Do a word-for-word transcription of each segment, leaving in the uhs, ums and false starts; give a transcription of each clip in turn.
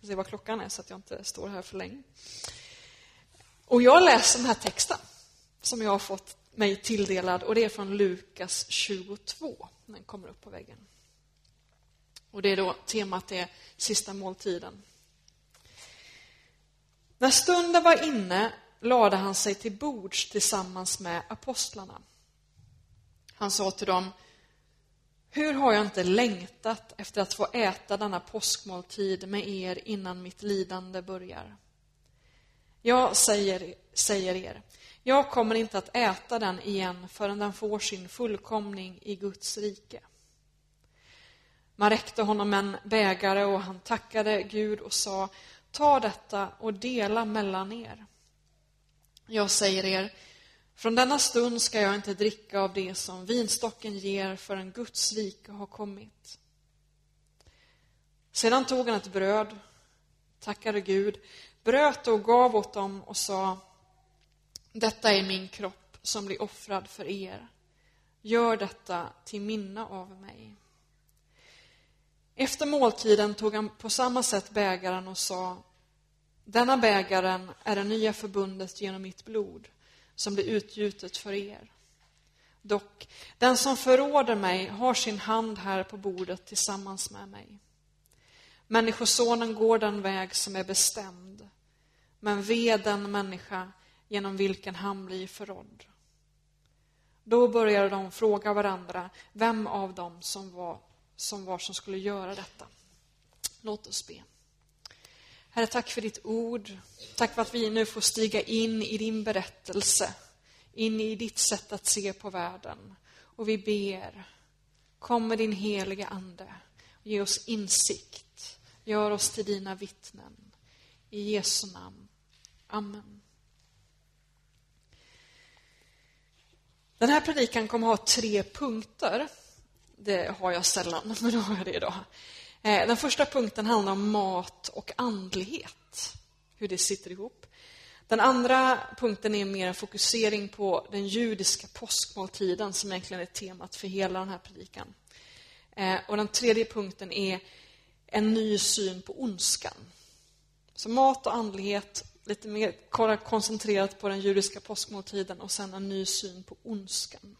Jag ser vad klockan är så att jag inte står här för länge. Och jag läser den här texten som jag har fått mig tilldelad. Och det är från Lukas tjugotvå. Den kommer upp på väggen. Och det är då temat är sista måltiden. När stunden var inne lade han sig till bords tillsammans med apostlarna. Han sa till dem: hur har jag inte längtat efter att få äta denna påskmåltid med er innan mitt lidande börjar. Jag säger, säger er, jag kommer inte att äta den igen förrän den får sin fullkomning i Guds rike. Man räckte honom en bägare och han tackade Gud och sa: ta detta och dela mellan er. Jag säger er, från denna stund ska jag inte dricka av det som vinstocken ger förrän Guds rike har kommit. Sedan tog han ett bröd, tackade Gud, bröt och gav åt dem och sa: detta är min kropp som blir offrad för er. Gör detta till minne av mig. Efter måltiden tog han på samma sätt bägaren och sa: denna bägaren är det nya förbundet genom mitt blod som blir utgjutet för er. Dock, den som förråder mig har sin hand här på bordet tillsammans med mig. Människosonen går den väg som är bestämd, men ve den människa genom vilken han blir förrådd. Då började de fråga varandra vem av dem som var som var som skulle göra detta. Låt oss be. Herre, tack för ditt ord. Tack för att vi nu får stiga in i din berättelse, in i ditt sätt att se på världen. Och vi ber, kom med din heliga ande, ge oss insikt, gör oss till dina vittnen. I Jesu namn. Amen. Den här predikan kommer ha tre punkter. Det har jag sällan, men då har jag det idag. Den första punkten handlar om mat och andlighet. Hur det sitter ihop. Den andra punkten är mer en fokusering på den judiska påskmåltiden som egentligen är temat för hela den här predikan. Och den tredje punkten är en ny syn på ondskan. Så mat och andlighet, lite mer koncentrerat på den judiska påskmåltiden och sen en ny syn på ondskan.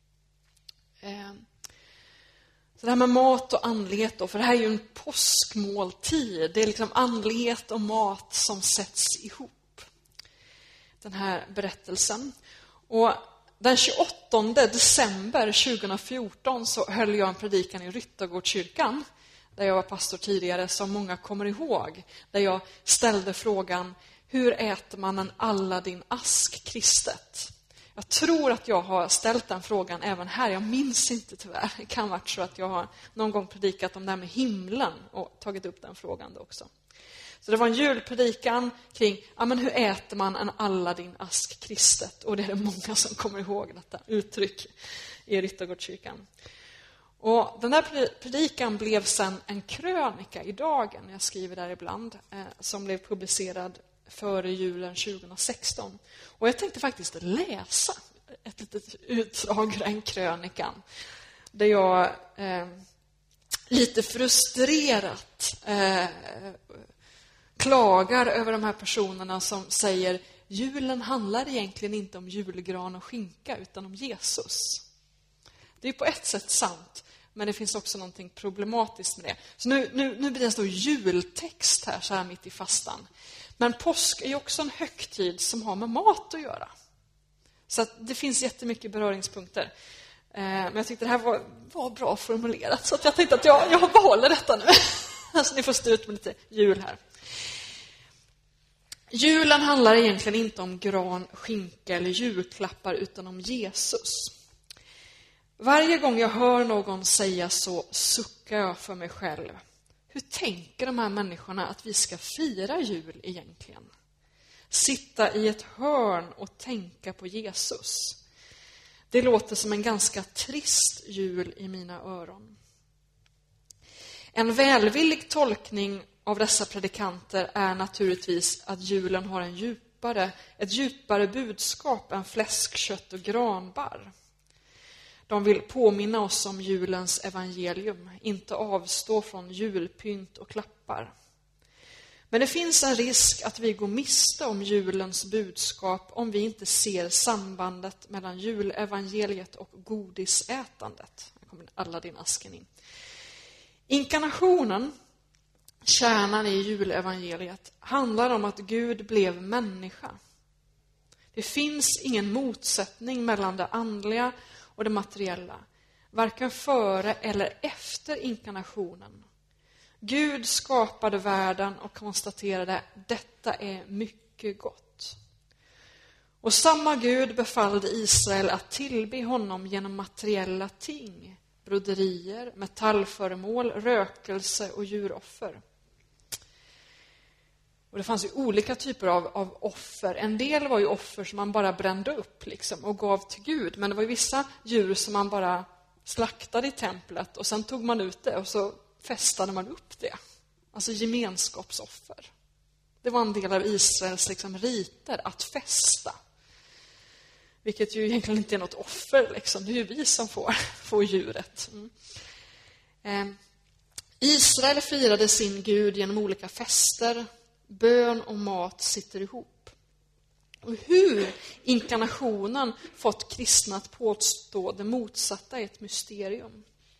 Så det här med mat och andlighet då, för det här är ju en påskmåltid. Det är liksom andlighet och mat som sätts ihop. Den här berättelsen. Och den tjugoåttonde december tjugohundrafjorton så höll jag en predikan i Ryttargårdskyrkan, där jag var pastor tidigare, som många kommer ihåg. Där jag ställde frågan: hur äter man en Aladdin ask kristet? Jag tror att jag har ställt den frågan även här. Jag minns inte tyvärr. Det kan vara så att jag har någon gång predikat om det här med himlen och tagit upp den frågan då också. Så det var en julpredikan kring ja, men hur äter man en Aladdin ask kristet? Och det är det många som kommer ihåg detta uttryck i Ryttargårdskyrkan. Och den där predikan blev sen en krönika i Dagen, jag skriver där ibland, eh, som blev publicerad före julen tjugohundrasexton. Och jag tänkte faktiskt läsa ett litet utdrag ur den krönikan. Där jag eh, lite frustrerat eh, klagar över de här personerna som säger: julen handlar egentligen inte om julgran och skinka utan om Jesus. Det är på ett sätt sant, men det finns också någonting problematiskt med det. Så nu, nu, nu blir det en stor jultext här så här mitt i fastan. Men påsk är ju också en högtid som har med mat att göra. Så att det finns jättemycket beröringspunkter. Eh, men jag tyckte det här var, var bra formulerat. Så att jag tänkte att jag, jag behåller detta nu. Alltså ni får stå ut med lite jul här. Julen handlar egentligen inte om gran, skinka eller julklappar utan om Jesus. Varje gång jag hör någon säga så suckar jag för mig själv. Hur tänker de här människorna att vi ska fira jul egentligen? Sitta i ett hörn och tänka på Jesus. Det låter som en ganska trist jul i mina öron. En välvillig tolkning av dessa predikanter är naturligtvis att julen har en djupare, ett djupare budskap än fläsk, kött och granbarr. De vill påminna oss om julens evangelium, inte avstå från julpynt och klappar. Men det finns en risk att vi går miste om julens budskap om vi inte ser sambandet mellan julevangeliet och godisätandet. Här kommer Aladdin-asken in. Inkarnationen, kärnan i julevangeliet, handlar om att Gud blev människa. Det finns ingen motsättning mellan det andliga och det materiella, varken före eller efter inkarnationen. Gud skapade världen och konstaterade att detta är mycket gott. Och samma Gud befallde Israel att tillbe honom genom materiella ting, broderier, metallföremål, rökelse och djuroffer. Och det fanns ju olika typer av, av offer. En del var ju offer som man bara brände upp liksom, och gav till Gud. Men det var ju vissa djur som man bara slaktade i templet och sen tog man ut det och så festade man upp det. Alltså gemenskapsoffer. Det var en del av Israels liksom, riter att festa. Vilket ju egentligen inte är något offer. Liksom. Det är ju vi som får, får djuret. Mm. Eh, Israel firade sin Gud genom olika fester. Bön och mat sitter ihop. Och hur inkarnationen fått kristna att påstå det motsatta är ett mysterium.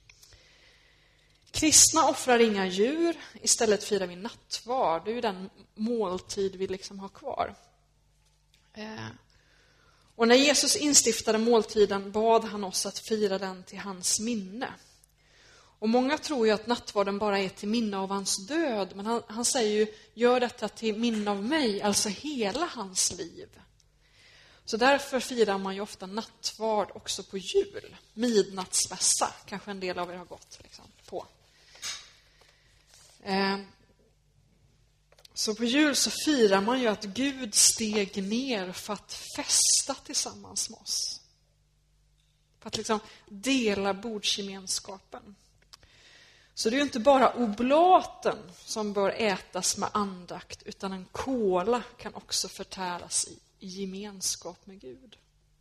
Kristna offrar inga djur, istället firar vi nattvard. Det är ju den måltid vi liksom har kvar. Eh. Och när Jesus instiftade måltiden bad han oss att fira den till hans minne. Och många tror ju att nattvarden bara är till minne av hans död. Men han, han säger ju, gör detta till minne av mig, alltså hela hans liv. Så därför firar man ju ofta nattvard också på jul. Midnattsmässa, kanske en del av er har gått liksom, på. Eh, så på jul så firar man ju att Gud steg ner för att festa tillsammans med oss. För att liksom dela bordsgemenskapen. Så det är ju inte bara oblaten som bör ätas med andakt, utan en kola kan också förtäras i, i gemenskap med Gud.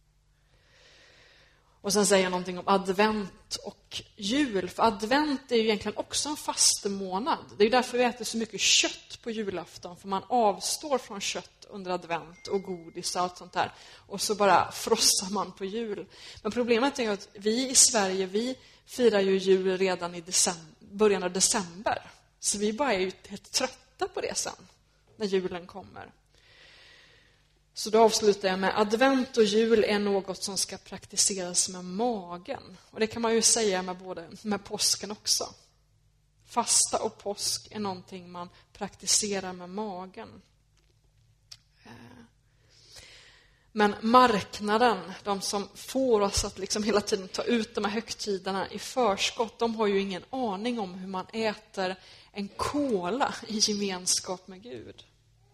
Och sen säger jag någonting om advent och jul. För advent är ju egentligen också en fastemånad. Det är ju därför vi äter så mycket kött på julafton. För man avstår från kött under advent och godis och allt sånt där. Och så bara frossar man på jul. Men problemet är ju att vi i Sverige, vi firar ju jul redan i december, början av december. Så vi bara är ju helt trötta på det sen, när julen kommer. Så då avslutar jag med advent och jul är något som ska praktiseras med magen. Och det kan man ju säga med både med påsken också. Fasta och påsk är någonting man praktiserar med magen. Men marknaden, de som får oss att liksom hela tiden ta ut de här högtiderna i förskott, de har ju ingen aning om hur man äter en kola i gemenskap med Gud.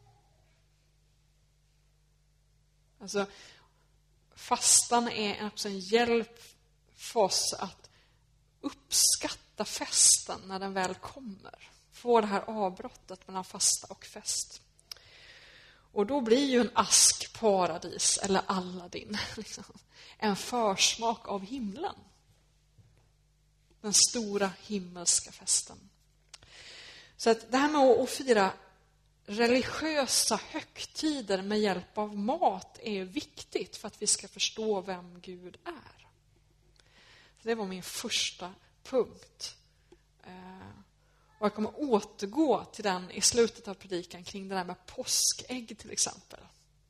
Alltså, fastan är också en hjälp för oss att uppskatta festen när den väl kommer. Få det här avbrottet mellan fasta och fest. Och då blir ju en ask paradis, eller Aladdin, liksom, en försmak av himlen. Den stora himmelska festen. Så att det här med att fira religiösa högtider med hjälp av mat är viktigt för att vi ska förstå vem Gud är. Så det var min första punkt. Och jag kommer återgå till den i slutet av predikan kring det där med påskägg till exempel.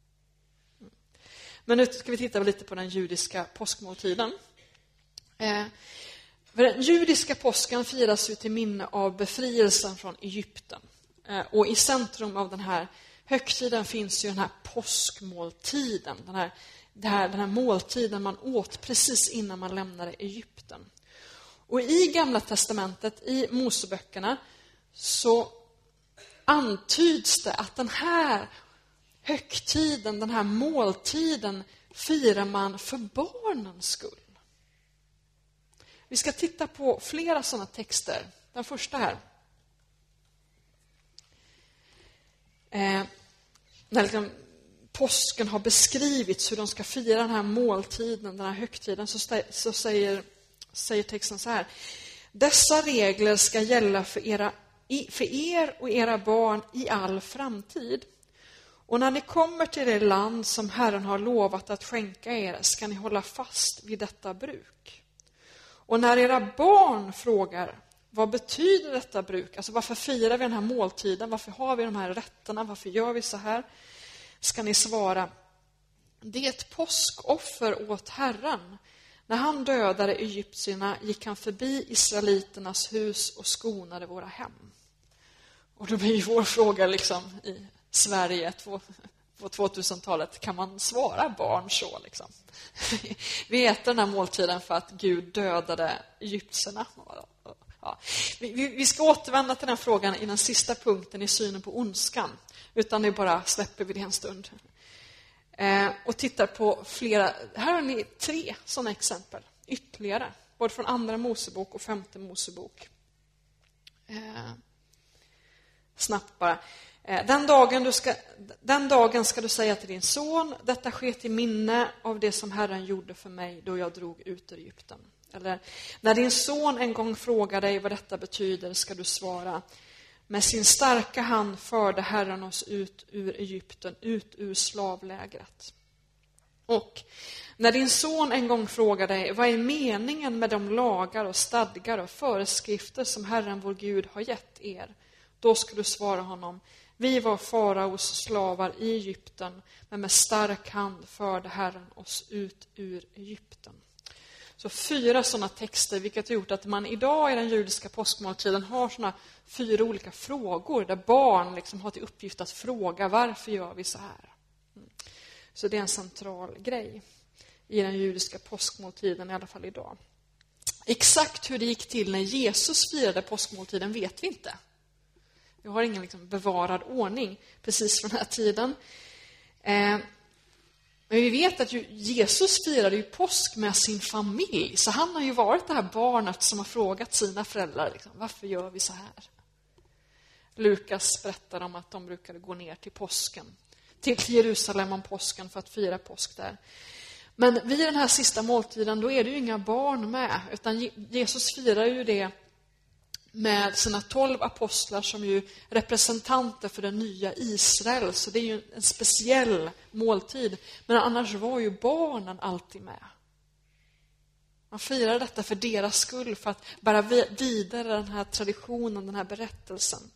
Men nu ska vi titta lite på den judiska påskmåltiden. För den judiska påsken firas ju till minne av befrielsen från Egypten. Och i centrum av den här högtiden finns ju den här påskmåltiden. Den här, den här, den här måltiden man åt precis innan man lämnade Egypten. Och i Gamla testamentet, i Moseböckerna, så antyds det att den här högtiden, den här måltiden firar man för barnens skull. Vi ska titta på flera sådana texter. Den första här. Eh, när liksom påsken har beskrivits hur de ska fira den här måltiden, den här högtiden, så, st- så säger, säger texten så här. Dessa regler ska gälla för era för er och era barn i all framtid. Och när ni kommer till det land som Herren har lovat att skänka er ska ni hålla fast vid detta bruk. Och när era barn frågar, vad betyder detta bruk? Alltså varför firar vi den här måltiden? Varför har vi de här rätterna? Varför gör vi så här? Ska ni svara, det är ett påskoffer åt Herren. När han dödade egyptierna gick han förbi israeliternas hus och skonade våra hem. Och då blir vår fråga liksom i Sverige på tvåtusentalet, kan man svara barn så liksom? Vi äter den här måltiden för att Gud dödade egyptierna. Ja. Vi, vi ska återvända till den frågan i den sista punkten i synen på ondskan. Utan det bara släpper vi det en stund. Eh, och tittar på flera, här har ni tre sådana exempel ytterligare, både från andra Mosebok och femte Mosebok. Eh, snabbt bara. Eh, den, dagen du ska, den dagen ska du säga till din son, detta sker till minne av det som Herren gjorde för mig då jag drog ut ur Egypten. Eller, när din son en gång frågar dig vad detta betyder ska du svara, med sin starka hand förde Herren oss ut ur Egypten, ut ur slavlägret. Och när din son en gång frågar dig, vad är meningen med de lagar och stadgar och föreskrifter som Herren vår Gud har gett er? Då ska du svara honom, vi var faraos slavar i Egypten, men med stark hand förde Herren oss ut ur Egypten. Så fyra sådana texter, vilket har gjort att man idag i den judiska påskmåltiden har såna fyra olika frågor där barn liksom har till uppgift att fråga, varför gör vi så här? Så det är en central grej i den judiska påskmåltiden, i alla fall idag. Exakt hur det gick till när Jesus firade påskmåltiden vet vi inte. Vi har ingen liksom bevarad ordning precis från den här tiden. Eh, Men vi vet att ju Jesus firade ju påsk med sin familj. Så han har ju varit det här barnet som har frågat sina föräldrar, liksom, varför gör vi så här? Lukas berättar om att de brukade gå ner till påsken, till Jerusalem om påsken för att fira påsk där. Men vid den här sista måltiden då är det ju inga barn med. Utan Jesus firar ju det med sina tolv apostlar som ju representanter för det nya Israel. Så det är ju en speciell måltid. Men annars var ju barnen alltid med. Man firar detta för deras skull, för att bära vidare den här traditionen, den här berättelsen.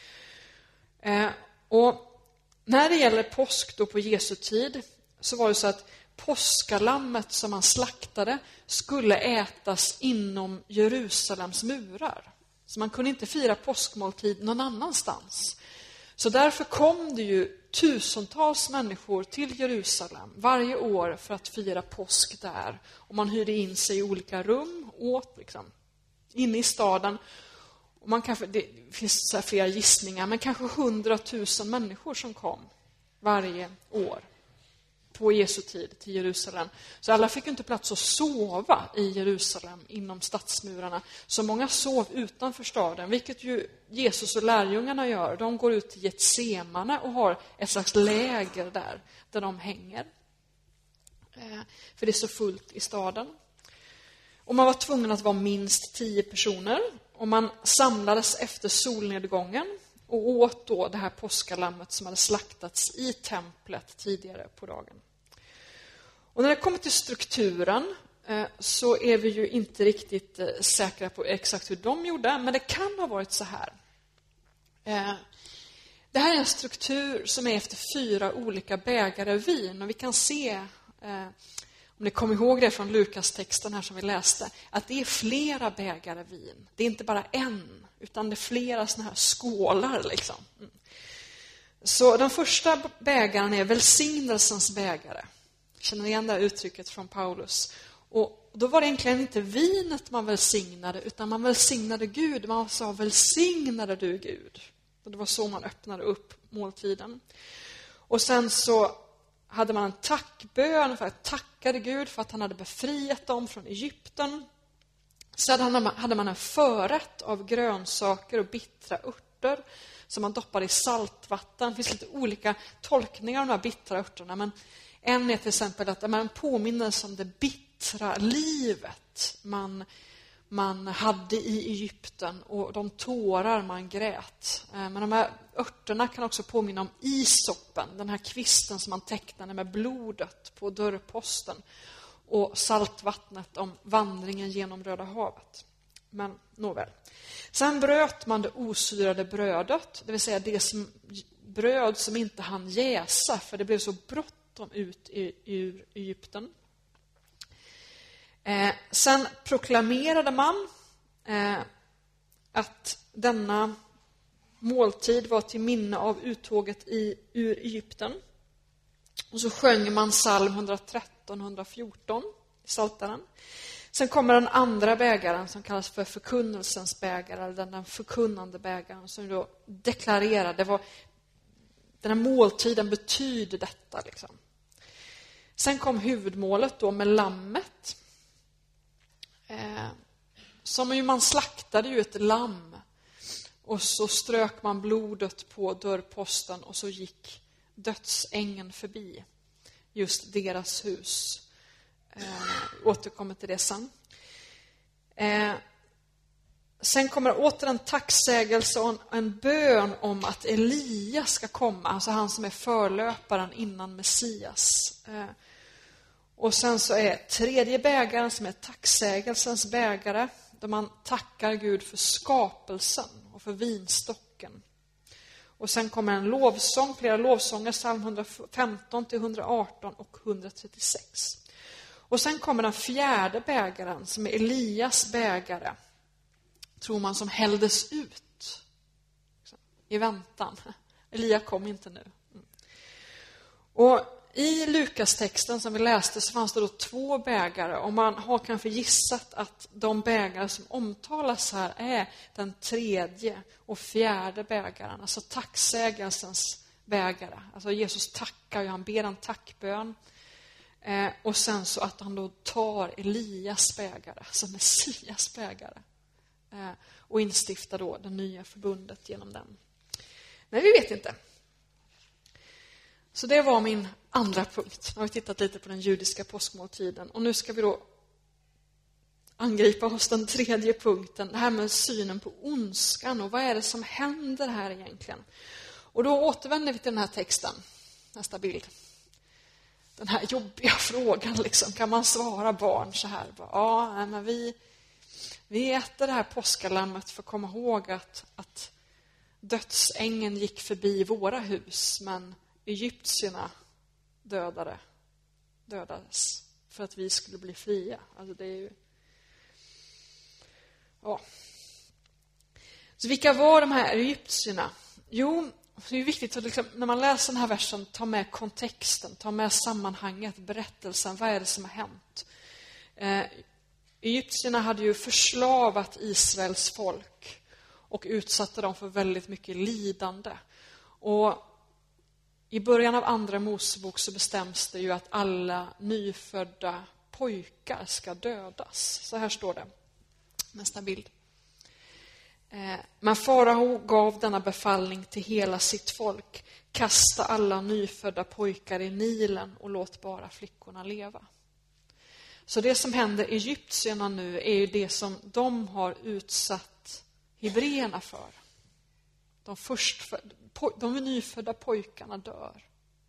Eh, och när det gäller påsk då på Jesu tid så var det så att påskalammet som man slaktade skulle ätas inom Jerusalems murar. Så man kunde inte fira påskmåltid någon annanstans. Så därför kom det ju tusentals människor till Jerusalem varje år för att fira påsk där. Och man hyrde in sig i olika rum, åt liksom, inne i staden. Och man kanske, det finns så här flera gissningar, men kanske hundratusen människor som kom varje år på Jesu tid till Jerusalem. Så alla fick inte plats att sova i Jerusalem inom stadsmurarna. Så många sov utanför staden, vilket ju Jesus och lärjungarna gör. De går ut till Getsemane och har ett slags läger där, där de hänger. För det är så fullt i staden. Och man var tvungen att vara minst tio personer. Och man samlades efter solnedgången och åt då det här påskalammet som hade slaktats i templet tidigare på dagen. Och när det kommer till strukturen så är vi ju inte riktigt säkra på exakt hur de gjorde, men det kan ha varit så här. Det här är en struktur som är efter fyra olika bägare vin, och vi kan se, om ni kommer ihåg det från Lukas-texten här som vi läste, att det är flera bägare vin. Det är inte bara en, utan det är flera såna här skålar liksom. Så den första bägaren är välsignelsens bägare. Känner ni igen det här uttrycket från Paulus? Och då var det egentligen inte vinet man välsignade, utan man välsignade Gud. Man sa, välsignade du Gud? Och det var så man öppnade upp måltiden. Och sen så hade man en tackbön för att tackade Gud för att han hade befriat dem från Egypten. Sedan hade man en förrätt av grönsaker och bittra örter som man doppade i saltvatten. Det finns lite olika tolkningar av de här bittra örterna, men en är till exempel att man påminner om det bittra livet. Man, man hade i Egypten och de tårar man grät. Men de här örterna kan också påminna om isoppen, den här kvisten som man tecknade med blodet på dörrposten, och saltvattnet om vandringen genom Röda havet. Men nåväl. Sen bröt man det osyrade brödet, det vill säga det som, bröd som inte hann jäsa, för det blev så bråttom ut ur Egypten. Eh, sen proklamerade man eh, att denna måltid var till minne av uttåget i, ur Egypten. Och så sjöng man psalm etthundratretton etthundrafjorton i Psaltaren. Sen kommer den andra bägaren som kallas för förkunnelsens bägare, eller den, den förkunnande bägaren, som då deklarerade, det var, den här måltiden betyder detta. Liksom. Sen kom huvudmålet då med lammet. Eh, som ju man slaktade ju ett lamm, och så strök man blodet på dörrposten, och så gick dödsängeln förbi just deras hus. Eh, återkommer till det sen. Eh, sen kommer åter en tacksägelse och en, en bön om att Elia ska komma, alltså han som är förlöparen innan Messias. Eh, och sen så är tredje bägaren som är tacksägelsens bägare, där man tackar Gud för skapelsen och för vinstocken. Och sen kommer en lovsång, flera lovsånger, psalm etthundrafemton till etthundraarton och etthundratrettiosex. Och sen kommer den fjärde bägaren som är Elias bägare, tror man, som hälldes ut i väntan. Elia kom inte nu. Och i Lukas-texten som vi läste så fanns det då två bägare, och man har kanske gissat att de bägare som omtalas här är den tredje och fjärde bägaren, alltså tacksägelsens bägare. Alltså Jesus tackar ju, han ber en tackbön. Eh, och sen så att han då tar Elias bägare, alltså Messias bägare, eh, och instiftar då det nya förbundet genom den. Men vi vet inte. Så det var min andra punkt. Nu har vi tittat lite på den judiska påskmåltiden. Och nu ska vi då angripa oss den tredje punkten. Det här med synen på ondskan. Och vad är det som händer här egentligen? Och då återvänder vi till den här texten. Nästa bild. Den här jobbiga frågan. Liksom. Kan man svara barn så här? Ja, men vi, vi äter det här påskalammet för att komma ihåg att, att dödsängeln gick förbi våra hus. Men egyptierna dödade, dödades för att vi skulle bli fria. Alltså det är ju... Ja. Så vilka var de här egyptierna? Jo, det är viktigt att liksom, när man läser den här versen, ta med kontexten, ta med sammanhanget, berättelsen. Vad är det som har hänt? Eh, egyptierna hade ju förslavat Israels folk och utsatte dem för väldigt mycket lidande. Och i början av andra Mosebok så bestäms det ju att alla nyfödda pojkar ska dödas. Så här står det. Nästa bild. Men farao gav denna befallning till hela sitt folk. Kasta alla nyfödda pojkar i Nilen och låt bara flickorna leva. Så det som händer egyptierna nu är ju det som de har utsatt hebreerna för. De förstfödda. De nyfödda pojkarna dör.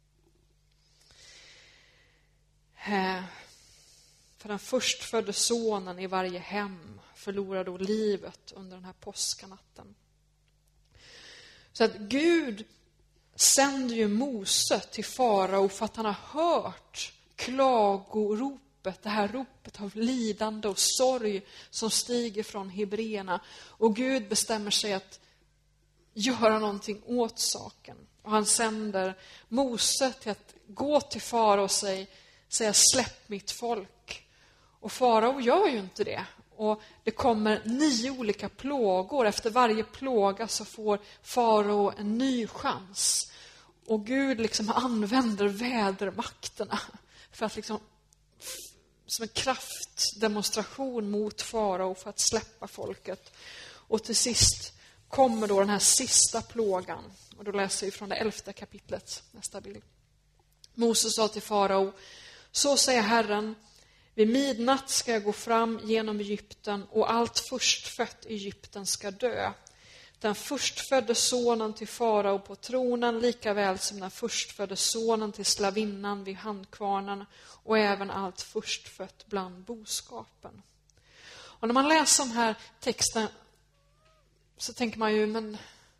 För den förstfödde sonen i varje hem förlorar då livet under den här påskanatten. Så att Gud sänder ju Mose till farao för att han har hört klagoropet, det här ropet av lidande och sorg som stiger från hebreerna. Och Gud bestämmer sig att göra någonting åt saken. Och han sänder Mose till att gå till farao och säga, säga släpp mitt folk. Och farao gör ju inte det. Och det kommer nio olika plågor. Efter varje plåga så får farao en ny chans. Och Gud liksom använder vädermakterna för att liksom som en kraftdemonstration mot farao för att släppa folket. Och till sist kommer då den här sista plågan. Och då läser vi från det elfte kapitlet, nästa bild. Moses sa till farao, så säger Herren, Vid midnatt ska jag gå fram genom Egypten och allt förstfött i Egypten ska dö. Den förstfödde sonen till farao på tronen lika väl som den förstfödde sonen till slavinnan vid handkvarnen och även allt förstfött bland boskapen. Och när man läser den här texten så tänker man ju, men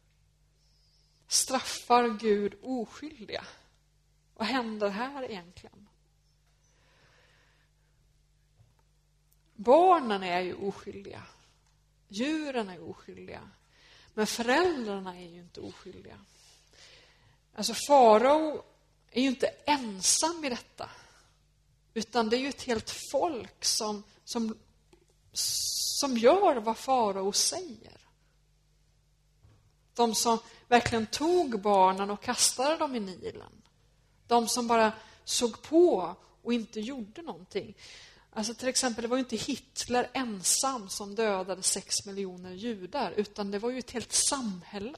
straffar Gud oskyldiga? Vad händer här egentligen? Barnen är ju oskyldiga. Djuren är oskyldiga. Men föräldrarna är ju inte oskyldiga. Alltså farao är ju inte ensam i detta. Utan det är ju ett helt folk som, som, som gör vad farao säger. De som verkligen tog barnen och kastade dem i Nilen. De som bara såg på och inte gjorde någonting. Alltså till exempel, det var ju inte Hitler ensam som dödade sex miljoner judar, utan det var ju ett helt samhälle.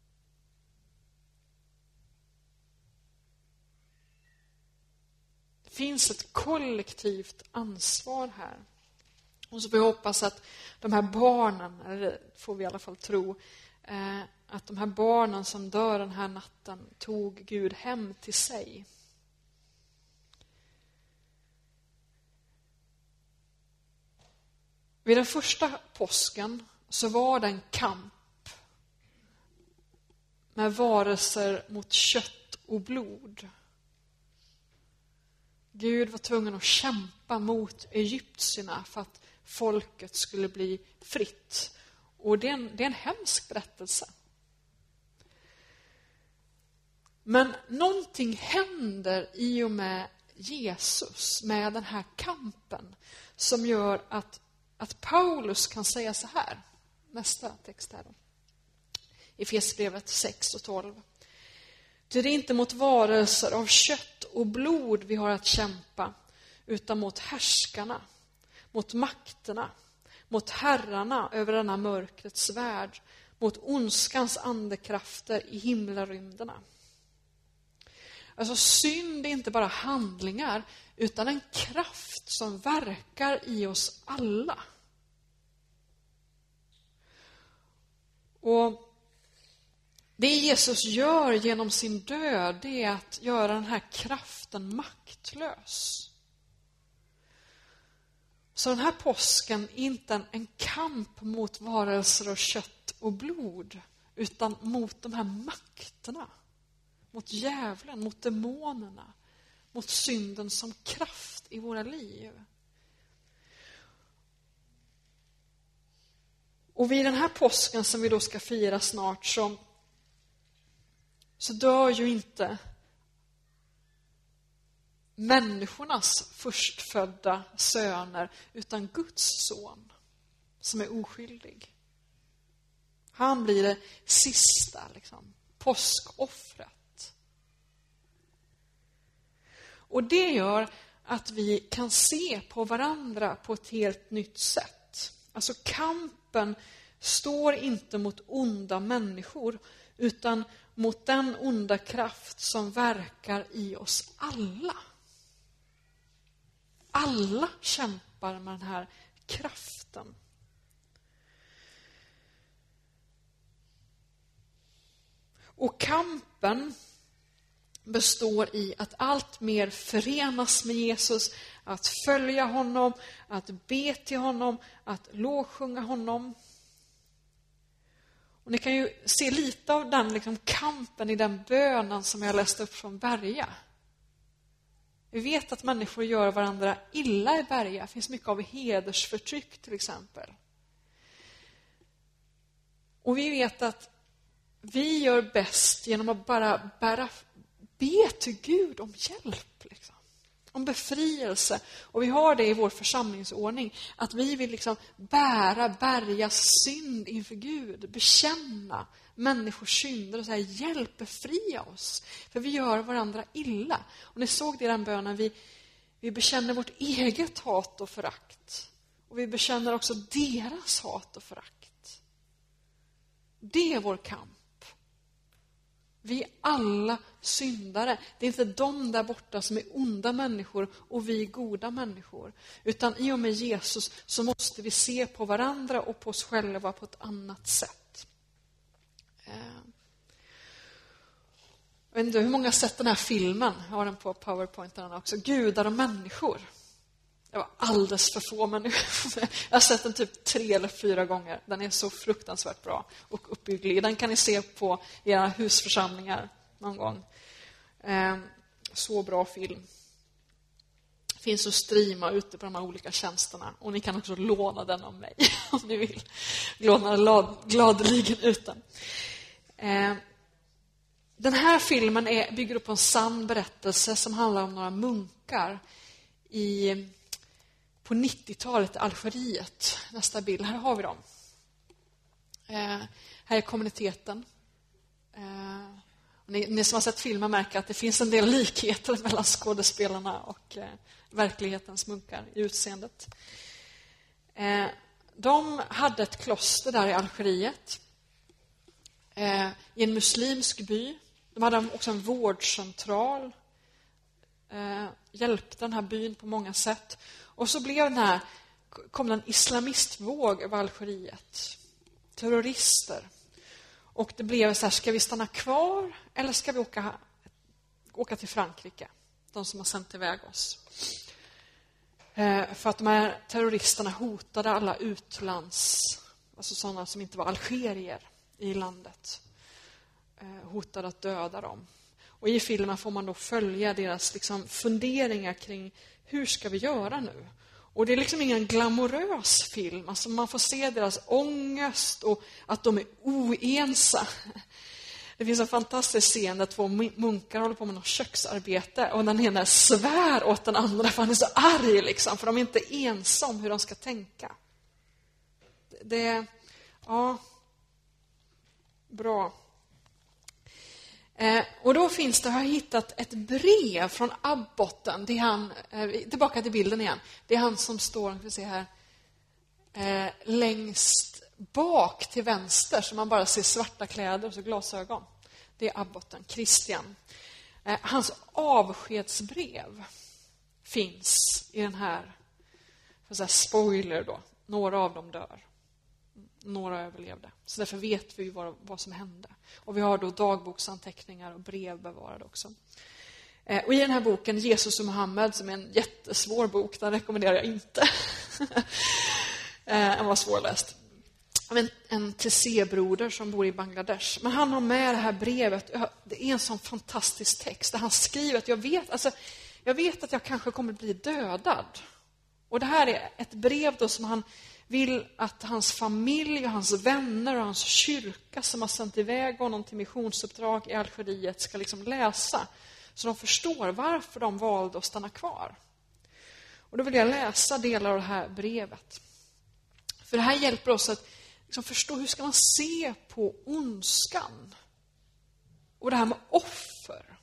Det finns ett kollektivt ansvar här. Och så får jag hoppas att de här barnen, eller det får vi i alla fall tro, eh, att de här barnen som dör den här natten tog Gud hem till sig. Vid den första påsken så var det en kamp med varelser mot kött och blod. Gud var tvungen att kämpa mot egyptierna för att folket skulle bli fritt. Och det är en, det är en hemsk berättelse. Men någonting händer i och med Jesus, med den här kampen, som gör att Att Paulus kan säga så här. Nästa text här då. I Efesierbrevet sex och tolv. Det är inte mot varelser av kött och blod vi har att kämpa, utan mot härskarna, mot makterna, mot herrarna över denna mörkrets värld, mot ondskans andekrafter i himlarymderna. Alltså synd är inte bara handlingar, utan en kraft som verkar i oss alla. Och det Jesus gör genom sin död, det är att göra den här kraften maktlös. Så den här påsken är inte en, en kamp mot varelser och kött och blod, utan mot de här makterna. Mot djävulen, mot demonerna, mot synden som kraft i våra liv. Och vid den här påsken som vi då ska fira snart så, så dör ju inte människornas förstfödda söner, utan Guds son som är oskyldig. Han blir det sista liksom, påskoffret. Och det gör att vi kan se på varandra på ett helt nytt sätt. Alltså kampen står inte mot onda människor, utan mot den onda kraft som verkar i oss alla. Alla kämpar med den här kraften. Och kampen består i att allt mer förenas med Jesus, att följa honom, att be till honom, att lovsjunga honom. Och ni kan ju se lite av den liksom, kampen i den bönen som jag läste upp från Berga. Vi vet att människor gör varandra illa i Berga. Det finns mycket av hedersförtryck till exempel. Och vi vet att vi gör bäst genom att bara bära, be till Gud om hjälp. Liksom. Om befrielse. Och vi har det i vår församlingsordning. Att vi vill liksom bära Bergas synd inför Gud. Bekänna människors synder och säga hjälp, befria oss. För vi gör varandra illa. Och ni såg det i den bönen. Vi, vi bekänner vårt eget hat och förakt. Och vi bekänner också deras hat och förakt. Det är vår kamp. Vi är alla syndare. Det är inte de där borta som är onda människor och vi är goda människor. Utan i och med Jesus så måste vi se på varandra och på oss själva på ett annat sätt. Jag vet inte hur många har sett den här filmen. Jag har den på PowerPointen också. Gudar och människor. Det var alldeles för få människor. Jag har sett den typ tre eller fyra gånger. Den är så fruktansvärt bra och uppbygglig. Den kan ni se på era husförsamlingar någon gång. Så bra film. Finns att streama ute på de här olika tjänsterna. Och ni kan också låna den av mig om ni vill. Låna glad, gladeligen ut den. Den här filmen är, bygger upp på en sann berättelse som handlar om några munkar i, på nittiotalet i Algeriet. Nästa bild, här har vi dem. Eh, här är kommuniteten. Eh, ni, ni som har sett filmen märker att det finns en del likheter mellan skådespelarna och eh, verklighetens munkar i utseendet. Eh, de hade ett kloster där i Algeriet. Eh, I en muslimsk by. De hade också en vårdcentral. Eh, hjälpte den här byn på många sätt. Och så blev den här, kom en islamistvåg över Algeriet. Terrorister. Och det blev så här, ska vi stanna kvar eller ska vi åka, åka till Frankrike? De som har sänt iväg oss. Eh, för att de här terroristerna hotade alla utlands, alltså sådana som inte var algerier i landet. Eh, hotade att döda dem. Och i filmen får man då följa deras liksom funderingar kring hur ska vi göra nu? Och det är liksom ingen glamorös film. Alltså man får se deras ångest och att de är oensa. Det finns en fantastisk scen där två munkar håller på med något köksarbete och den ena svär åt den andra för han är så arg liksom, för de är inte ense om hur de ska tänka. Det, ja, bra. Eh, och då finns det, har jag hittat ett brev från abboten. Det är han, eh, tillbaka till bilden igen. Det är han som står, vi ser här, eh, längst bak till vänster, så man bara ser svarta kläder och så glasögon. Det är abboten, Christian. Eh, hans avskedsbrev finns i den här, för så här spoiler då. Några av dem dör. Några överlevde. Så därför vet vi vad, vad som hände. Och vi har då dagboksanteckningar och brev bevarade också. Eh, och i den här boken, Jesus och Mohammed, som är en jättesvår bok, den rekommenderar jag inte. eh, den var svårläst. En, en T C-broder som bor i Bangladesh. Men han har med det här brevet. Det är en sån fantastisk text där han skriver att jag vet, alltså, jag vet att jag kanske kommer bli dödad. Och det här är ett brev då som han vill att hans familj och hans vänner och hans kyrka som har sänt iväg honom till missionsuppdrag i Algeriet ska liksom läsa. Så de förstår varför de valde att stanna kvar. Och då vill jag läsa delar av det här brevet. För det här hjälper oss att liksom förstå hur ska man se på ondskan. Och det här med offer.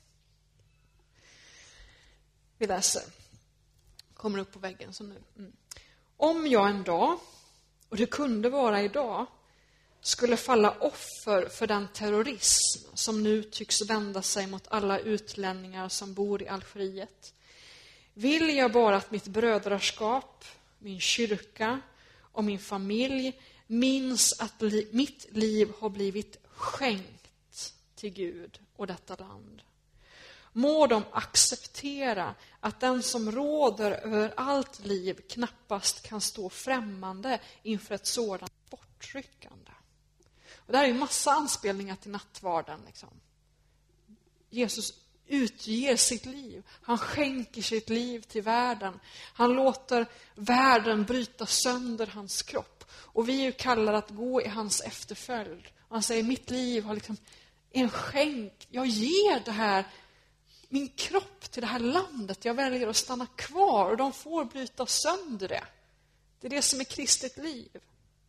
Vi läser. Kommer upp på väggen så nu. Mm. Om jag en dag, och det kunde vara idag, skulle falla offer för den terrorism som nu tycks vända sig mot alla utlänningar som bor i Algeriet, vill jag bara att mitt brödraskap, min kyrka och min familj minns att li- mitt liv har blivit skänkt till Gud och detta land. Må de acceptera att den som råder över allt liv knappast kan stå främmande inför ett sådant bortryckande. Och det här är en massa anspelningar till nattvarden. Liksom. Jesus utger sitt liv. Han skänker sitt liv till världen. Han låter världen bryta sönder hans kropp. Och vi är kallade att gå i hans efterföljd. Och han säger, mitt liv har liksom en skänk. Jag ger det här, min kropp till det här landet. Jag väljer att stanna kvar och de får bryta sönder det. Det är det som är kristet liv.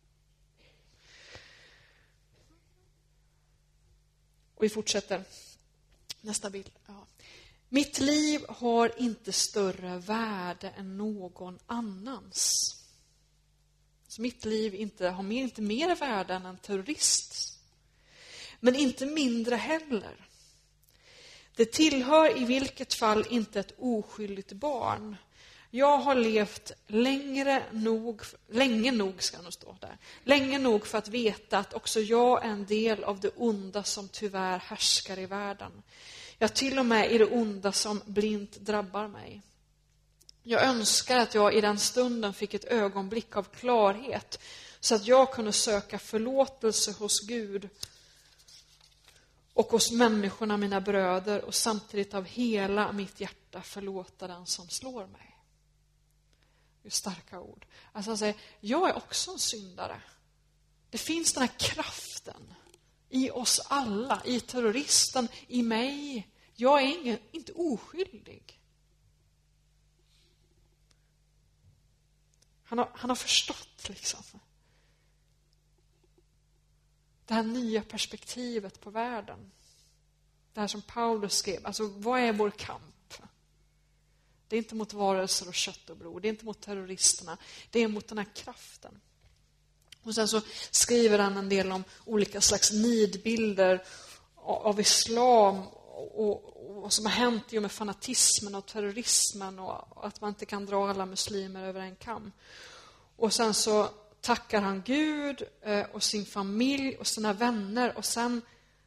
Och vi fortsätter. Nästa bild. Ja. Mitt liv har inte större värde än någon annans. Så mitt liv inte, har mer, inte mer värde än en terrorist. Men inte mindre heller. Det tillhör i vilket fall inte ett oskyldigt barn. Jag har levt längre nog, länge nog ska nog stå där. Länge nog för att veta att också jag är en del av det onda som tyvärr härskar i världen. Jag till och med i det onda som blint drabbar mig. Jag önskar att jag i den stunden fick ett ögonblick av klarhet så att jag kunde söka förlåtelse hos Gud och hos människorna, mina bröder, och samtidigt av hela mitt hjärta förlåta den som slår mig. Det är starka ord. Alltså han säger, jag är också en syndare. Det finns den här kraften i oss alla, i terroristen, i mig. Jag är ingen, inte oskyldig. Han har, han har förstått liksom det här nya perspektivet på världen. Det här som Paulus skrev. Alltså, vad är vår kamp? Det är inte mot varelser och kött och blod. Det är inte mot terroristerna. Det är mot den här kraften. Och sen så skriver han en del om olika slags nidbilder av islam och vad som har hänt ju med fanatismen och terrorismen och att man inte kan dra alla muslimer över en kam. Och sen så tackar han Gud och sin familj och sina vänner och sen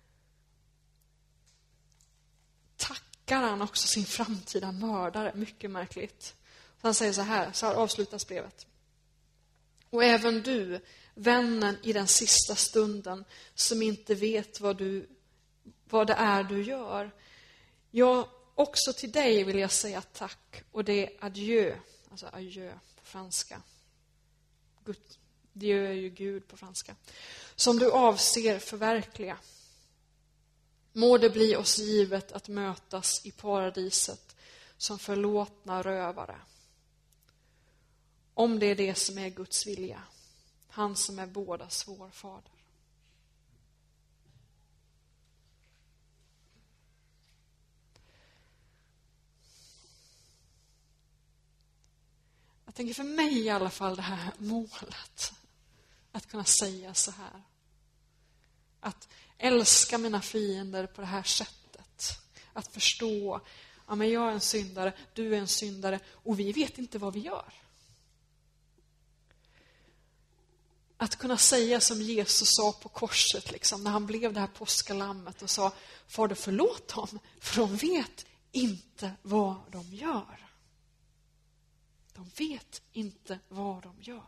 tackar han också sin framtida mördare. Mycket märkligt. Han säger så här, så här avslutas brevet. Och även du, vännen i den sista stunden som inte vet vad, du, vad det är du gör. Jag, också till dig vill jag säga tack och det är adieu. Alltså adieu på franska. Gud, Dieu är ju Gud på franska. Som du avser förverkliga. Må det bli oss givet att mötas i paradiset som förlåtna rövare. Om det är det som är Guds vilja. Han som är bådas vår fader. Jag tänker för mig i alla fall det här målet. Att kunna säga så här. Att älska mina fiender på det här sättet. Att förstå, ja men jag är en syndare, du är en syndare och vi vet inte vad vi gör. Att kunna säga som Jesus sa på korset liksom, när han blev det här påskalammet och sa, Fader förlåt dem för de vet inte vad de gör. De vet inte vad de gör.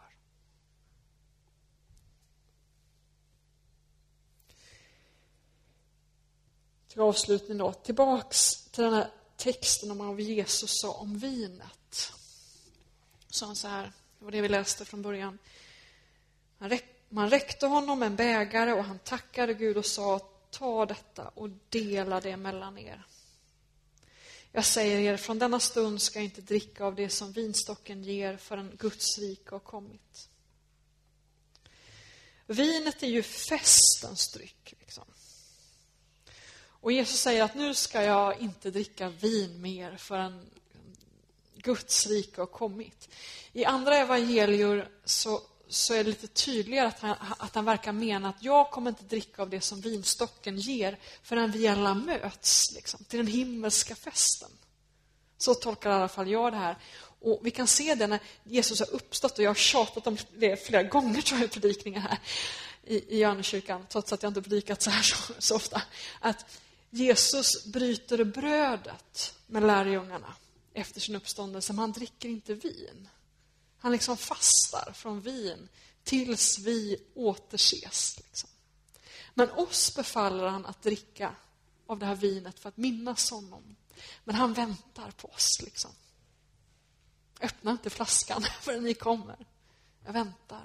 Till avslutning då. Tillbaks till den här texten om vad Jesus sa om vinet. Så han så här, det var det vi läste från början. Han räck, man räckte honom en bägare och han tackade Gud och sa, ta detta och dela det mellan er. Jag säger er, från denna stund ska jag inte dricka av det som vinstocken ger förrän Guds rike har kommit. Vinet är ju festens dryck. Liksom. Och Jesus säger att nu ska jag inte dricka vin mer förrän Guds rike har kommit. I andra evangelier så, så är det lite tydligare att han, att han verkar mena att jag kommer inte dricka av det som vinstocken ger förrän vi alla möts liksom, till den himmelska festen. Så tolkar i alla fall jag det här. Och vi kan se det när Jesus har uppstått, och jag har tjatat om det flera gånger tror jag i predikningar här i, i Johanneskyrkan, trots att jag inte predikat så här så, så ofta, att Jesus bryter brödet med lärjungarna efter sin uppståndelse, men han dricker inte vin. Han liksom fastar från vin tills vi återses. Liksom. Men oss befaller han att dricka av det här vinet för att minnas honom. Men han väntar på oss. Liksom. Öppna inte flaskan förrän ni kommer. Jag väntar.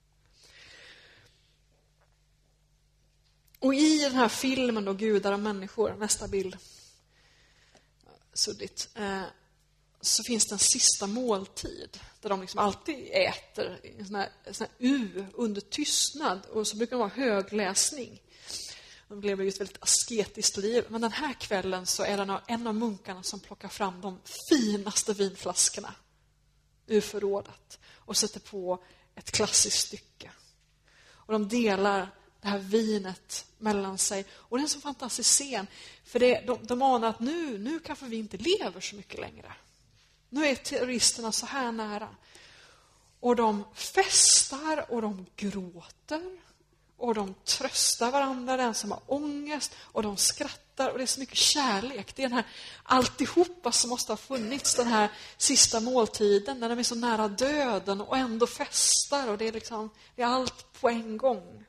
Och i den här filmen då, Gudar och människor, nästa bild, suddigt, eh, så finns det en sista måltid där de liksom alltid äter en sån här, en sån här U under tystnad, och så brukar det vara högläsning. De lever ju ett väldigt asketiskt liv, men den här kvällen så är det en av munkarna som plockar fram de finaste vinflaskorna ur förrådet och sätter på ett klassiskt stycke. Och de delar det här vinet mellan sig. Och det är en så fantastisk scen. För det, de, de anar att nu, nu kanske vi inte lever så mycket längre. Nu är terroristerna så här nära. Och de festar och de gråter. Och de tröstar varandra, den som har ångest. Och de skrattar och det är så mycket kärlek. Det är den här alltihopa som måste ha funnits den här sista måltiden. När de är så nära döden och ändå festar. Och det är liksom, det är allt på en gång.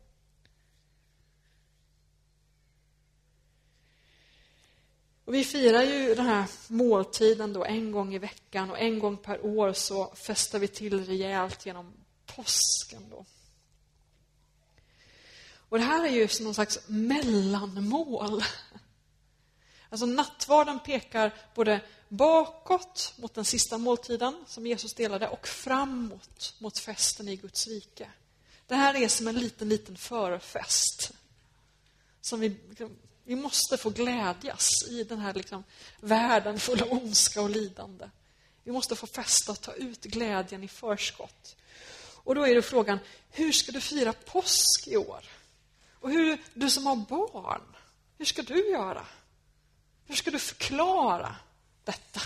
Och vi firar ju den här måltiden då en gång i veckan. Och en gång per år så festar vi till rejält genom påsken då. Och det här är ju som någon slags mellanmål. Alltså nattvarden pekar både bakåt mot den sista måltiden som Jesus delade och framåt mot festen i Guds rike. Det här är som en liten, liten förfest. Som vi, vi måste få glädjas i den här liksom världen full av ondska och lidande. Vi måste få festa och ta ut glädjen i förskott. Och då är det frågan, hur ska du fira påsk i år? Och hur, du som har barn, hur ska du göra? Hur ska du förklara detta?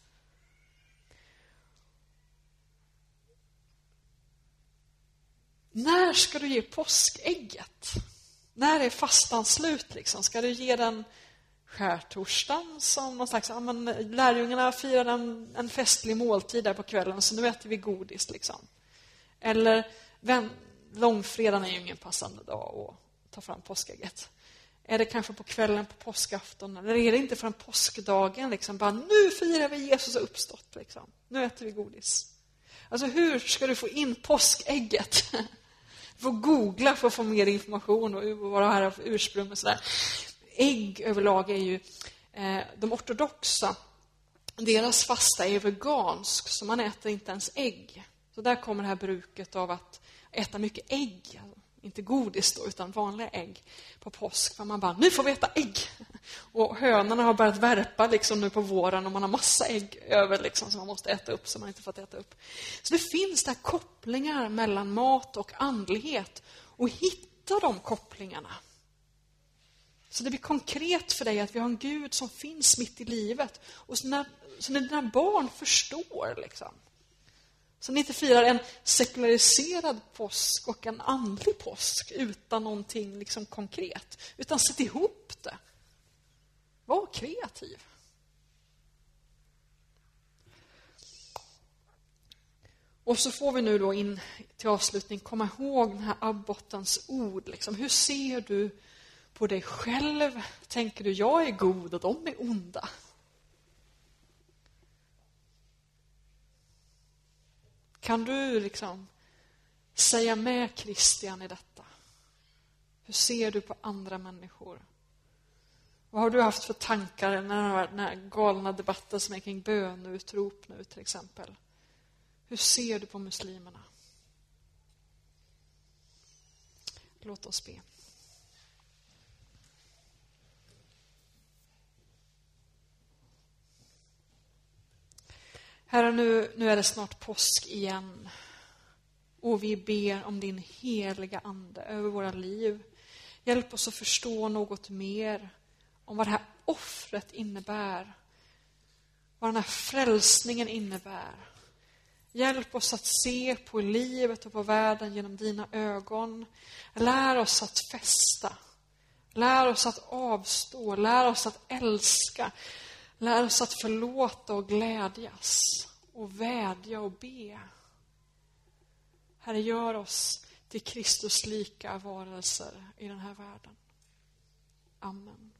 När ska du ge påskägget? När är fastan slut liksom? Ska du ge den skärtorsdagen som någon slags, ja, men lärjungarna firar en, en festlig måltid där på kvällen så nu äter vi godis liksom. Eller vem, långfredagen är ju ingen passande dag att ta fram påskägget. Är det kanske på kvällen på påskafton eller är det inte från påskdagen liksom bara nu firar vi Jesus har uppstått liksom. Nu äter vi godis. Alltså hur ska du få in påskägget? Du får googla för att få mer information och vad det här är för ursprung och sådär. Ägg överlag är ju eh, de ortodoxa, deras fasta är vegansk så man äter inte ens ägg. Så där kommer det här bruket av att äta mycket ägg. Inte godis då, utan vanliga ägg på påsk. För man bara, nu får vi äta ägg. Och hönorna har börjat värpa liksom nu på våren och man har massa ägg över liksom, som man måste äta upp som man inte fått äta upp. Så det finns där kopplingar mellan mat och andlighet. Och hitta de kopplingarna. Så det blir konkret för dig att vi har en Gud som finns mitt i livet. Och så när, så när dina barn förstår liksom. Så ni inte firar en sekulariserad påsk och en andlig påsk utan någonting liksom konkret. Utan sätt ihop det. Var kreativ. Och så får vi nu då in till avslutning komma ihåg den här abbotens ord. Liksom. Hur ser du på dig själv? Tänker du jag är god och de är onda? Kan du liksom säga med Christian i detta? Hur ser du på andra människor? Vad har du haft för tankar när den här galna debatten som är kring bönutrop nu till exempel? Hur ser du på muslimerna? Låt oss be. Herre, nu, nu är det snart påsk igen. Och vi ber om din heliga ande över våra liv. Hjälp oss att förstå något mer om vad det här offret innebär. Vad den här frälsningen innebär. Hjälp oss att se på livet och på världen genom dina ögon. Lär oss att festa. Lär oss att avstå. Lär oss att älska. Lär oss att förlåta och glädjas och vädja och be. Herre, gör oss till Kristus lika varelser i den här världen. Amen.